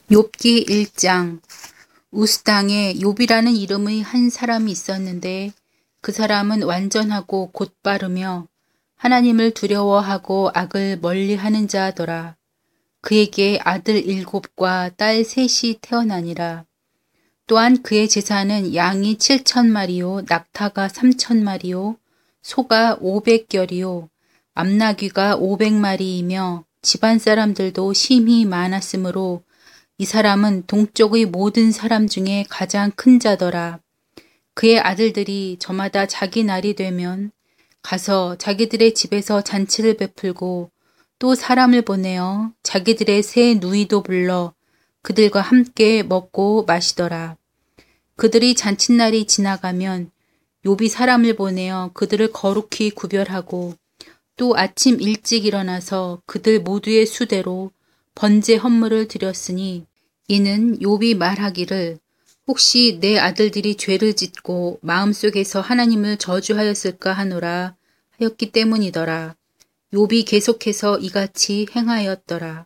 욥기 1장. 우스 땅에 욥이라는 이름의 한 사람이 있었는데 그 사람은 완전하고 곧바르며 하나님을 두려워하고 악을 멀리하는 자더라. 그에게 아들 7과 딸 3이 태어나니라. 또한 그의 재산은 양이 7,000마리요 낙타가 3,000마리요 소가 500결이요 암나귀가 500마리이며 집안 사람들도 심히 많았으므로 이 사람은 동쪽의 모든 사람 중에 가장 큰 자더라. 그의 아들들이 저마다 자기 날이 되면 가서 자기들의 집에서 잔치를 베풀고 또 사람을 보내어 자기들의 새 누이도 불러 그들과 함께 먹고 마시더라. 그들이 잔칫날이 지나가면 욥이 사람을 보내어 그들을 거룩히 구별하고 또 아침 일찍 일어나서 그들 모두의 수대로 번제 헌물을 드렸으니 이는 욥이 말하기를 혹시 내 아들들이 죄를 짓고 마음속에서 하나님을 저주하였을까 하노라 하였기 때문이더라. 욥이 계속해서 이같이 행하였더라.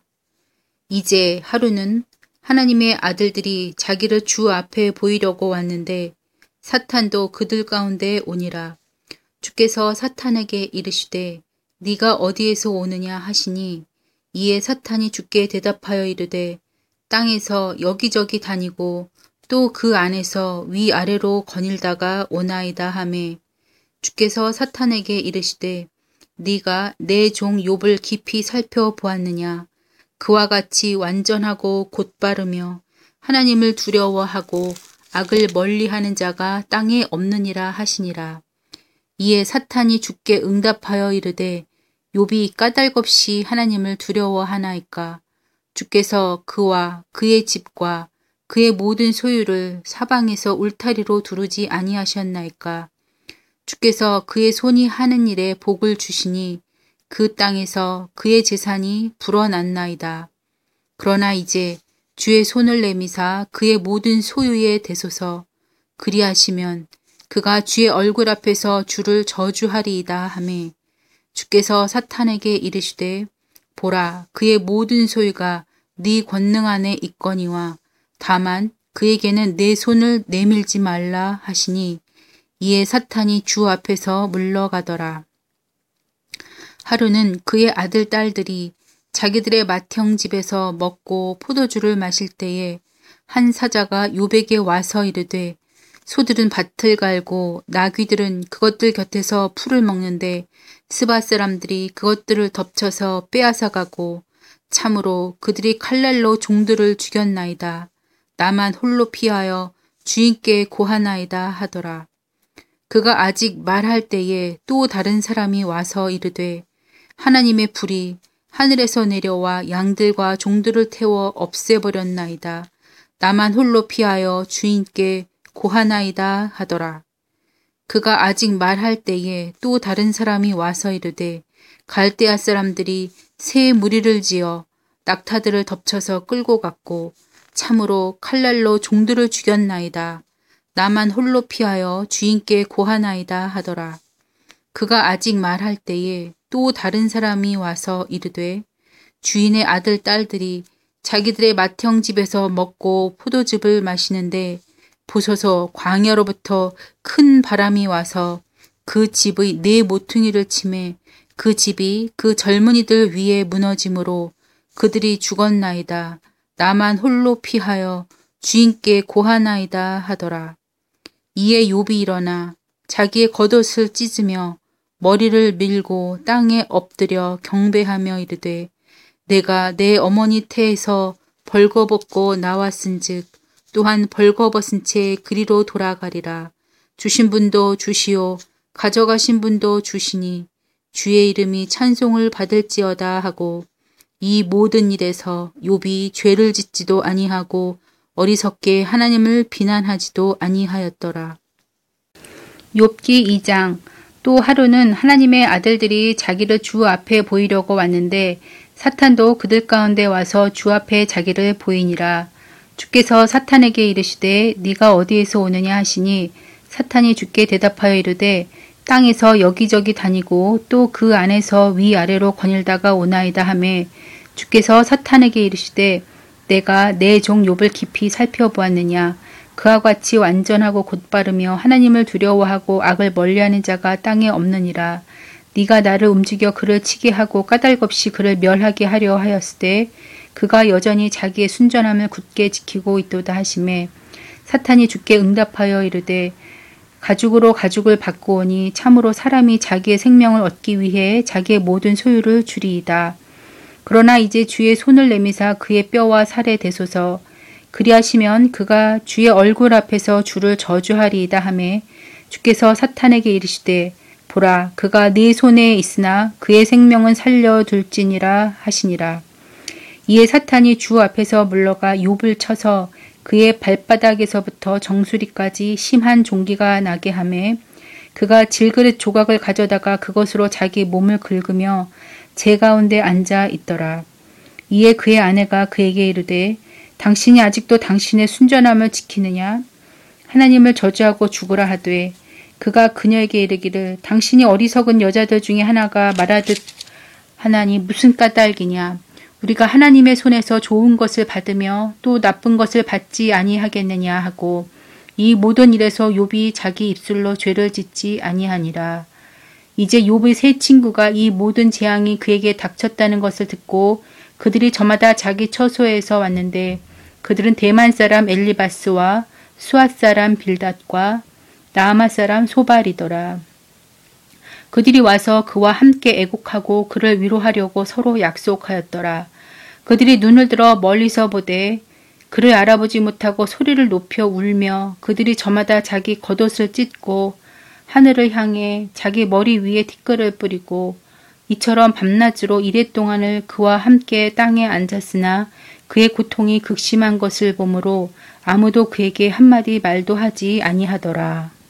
이제 하루는 하나님의 아들들이 자기를 주 앞에 보이려고 왔는데 사탄도 그들 가운데 오니라. 주께서 사탄에게 이르시되 네가 어디에서 오느냐 하시니 이에 사탄이 주께 대답하여 이르되 땅에서 여기저기 다니고 또 그 안에서 위아래로 거닐다가 오나이다 하매 주께서 사탄에게 이르시되 네가 내 종 욥을 깊이 살펴보았느냐. 그와 같이 완전하고 곧바르며 하나님을 두려워하고 악을 멀리하는 자가 땅에 없느니라 하시니라. 이에 사탄이 주께 응답하여 이르되 욥이 까닭없이 하나님을 두려워하나이까. 주께서 그와 그의 집과 그의 모든 소유를 사방에서 울타리로 두르지 아니하셨나이까. 주께서 그의 손이 하는 일에 복을 주시니 그 땅에서 그의 재산이 불어났나이다. 그러나 이제 주의 손을 내미사 그의 모든 소유에 대소서. 그리하시면 그가 주의 얼굴 앞에서 주를 저주하리이다 하매 주께서 사탄에게 이르시되 보라 그의 모든 소유가 네 권능 안에 있거니와 다만 그에게는 내 손을 내밀지 말라 하시니 이에 사탄이 주 앞에서 물러가더라. 하루는 그의 아들 딸들이 자기들의 맏형 집에서 먹고 포도주를 마실 때에 한 사자가 욥에게 와서 이르되 소들은 밭을 갈고 나귀들은 그것들 곁에서 풀을 먹는데 스바 사람들이 그것들을 덮쳐서 빼앗아 가고 참으로 그들이 칼날로 종들을 죽였나이다. 나만 홀로 피하여 주인께 고하나이다 하더라. 그가 아직 말할 때에 또 다른 사람이 와서 이르되 하나님의 불이 하늘에서 내려와 양들과 종들을 태워 없애버렸나이다. 나만 홀로 피하여 주인께 고하나이다 하더라. 그가 아직 말할 때에 또 다른 사람이 와서 이르되 갈대아 사람들이 새 무리를 지어 낙타들을 덮쳐서 끌고 갔고 참으로 칼날로 종들을 죽였나이다. 나만 홀로 피하여 주인께 고하나이다 하더라. 그가 아직 말할 때에 또 다른 사람이 와서 이르되 주인의 아들 딸들이 자기들의 맏형 집에서 먹고 포도즙을 마시는데 보소서 광야로부터 큰 바람이 와서 그 집의 4모퉁이를 치매 그 집이 그 젊은이들 위에 무너짐으로 그들이 죽었나이다. 나만 홀로 피하여 주인께 고하나이다 하더라. 이에 욥이 일어나 자기의 겉옷을 찢으며 머리를 밀고 땅에 엎드려 경배하며 이르되 내가 내 어머니 태에서 벌거벗고 나왔은즉 또한 벌거벗은 채 그리로 돌아가리라. 주신 분도 주시오 가져가신 분도 주시니 주의 이름이 찬송을 받을지어다 하고 이 모든 일에서 욥이 죄를 짓지도 아니하고 어리석게 하나님을 비난하지도 아니하였더라. 욥기 2장. 또 하루는 하나님의 아들들이 자기를 주 앞에 보이려고 왔는데 사탄도 그들 가운데 와서 주 앞에 자기를 보이니라. 주께서 사탄에게 이르시되 네가 어디에서 오느냐 하시니 사탄이 주께 대답하여 이르되 땅에서 여기저기 다니고 또 그 안에서 위아래로 거닐다가 오나이다 하매 주께서 사탄에게 이르시되 내가 내 종 욥을 깊이 살펴보았느냐. 그와 같이 완전하고 곧바르며 하나님을 두려워하고 악을 멀리하는 자가 땅에 없느니라. 네가 나를 움직여 그를 치게 하고 까닭없이 그를 멸하게 하려 하였으되 그가 여전히 자기의 순전함을 굳게 지키고 있도다 하시매 사탄이 주께 응답하여 이르되 가죽으로 가죽을 바꾸오니 참으로 사람이 자기의 생명을 얻기 위해 자기의 모든 소유를 주리이다. 그러나 이제 주의 손을 내미사 그의 뼈와 살에 대소서. 그리하시면 그가 주의 얼굴 앞에서 주를 저주하리이다 하매 주께서 사탄에게 이르시되 보라 그가 네 손에 있으나 그의 생명은 살려둘지니라 하시니라. 이에 사탄이 주 앞에서 물러가 욥을 쳐서 그의 발바닥에서부터 정수리까지 심한 종기가 나게 하매 그가 질그릇 조각을 가져다가 그것으로 자기 몸을 긁으며 제 가운데 앉아 있더라. 이에 그의 아내가 그에게 이르되 당신이 아직도 당신의 순전함을 지키느냐? 하나님을 저주하고 죽으라 하되 그가 그녀에게 이르기를 당신이 어리석은 여자들 중에 하나가 말하듯 하나니 무슨 까닭이냐? 우리가 하나님의 손에서 좋은 것을 받으며 또 나쁜 것을 받지 아니하겠느냐 하고 이 모든 일에서 욥이 자기 입술로 죄를 짓지 아니하니라. 이제 욥의 세 친구가 이 모든 재앙이 그에게 닥쳤다는 것을 듣고 그들이 저마다 자기 처소에서 왔는데 그들은 대만 사람 엘리바스와 수앗 사람 빌닷과 나아마 사람 소발이더라. 그들이 와서 그와 함께 애곡하고 그를 위로하려고 서로 약속하였더라. 그들이 눈을 들어 멀리서 보되 그를 알아보지 못하고 소리를 높여 울며 그들이 저마다 자기 겉옷을 찢고 하늘을 향해 자기 머리 위에 티끌을 뿌리고 이처럼 밤낮으로 이랫동안을 그와 함께 땅에 앉았으나 그의 고통이 극심한 것을 보므로 아무도 그에게 한마디 말도 하지 아니하더라.